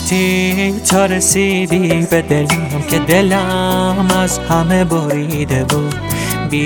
رفتی تا رسیدی به دلم که دلم از همه بریده بود.